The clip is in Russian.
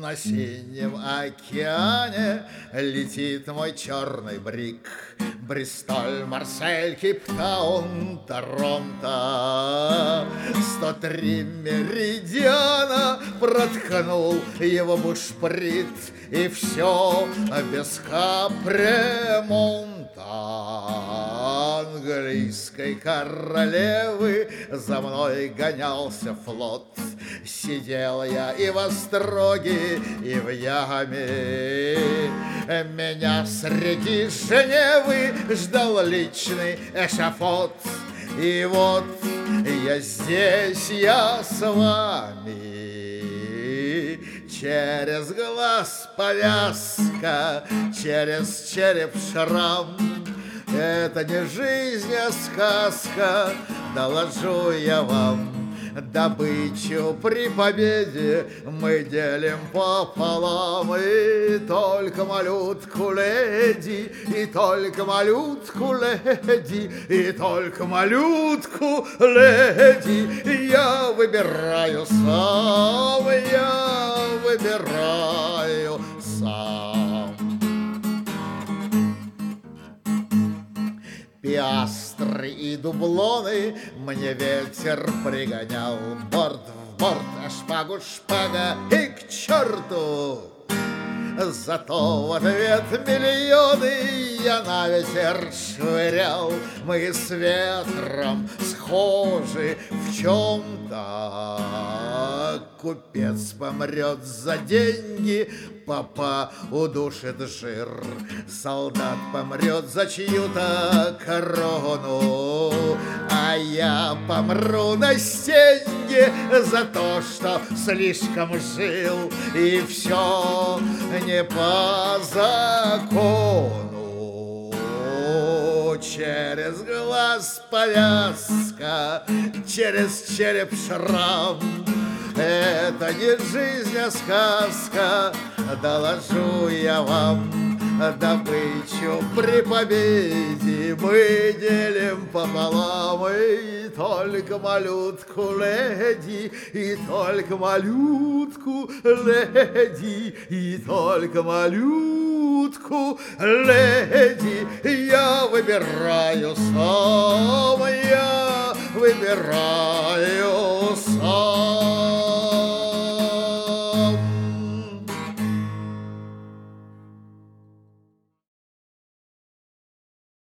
На синем океане летит мой черный брик. Бристоль, Марсель, Кейптаун, Торонто. 103 меридиана проткнул его бушприт, и все без капремонта. Английской королевы за мной гонялся флот. Сидел я и в остроге, и в яме. Меня среди Женевы ждал личный эшафот. И вот я здесь, я с вами. Через глаз повязка, через череп шрам. Это не жизнь, а сказка, доложу я вам. Добычу при победе мы делим пополам. И только малютку леди, и только малютку леди, и только малютку леди я выбираю сам, я выбираю сам. Пиастры и дублоны мне ветер пригонял. Борт в борт, а шпагу шпага и к черту. Зато в ответ миллионы я на ветер швырял. Мы с ветром схожи в чем-то. Купец помрет за деньги, папа удушит жир. Солдат помрет за чью-то корону, а я помру на стенге за то, что слишком жил. И все не по закону. Через глаз повязка, через череп шрам. Это не жизнь, а сказка, доложу я вам. Добычу при победе мы делим пополам. И только малютку леди, и только малютку леди, и только малютку леди я выбираю сам, я выбираю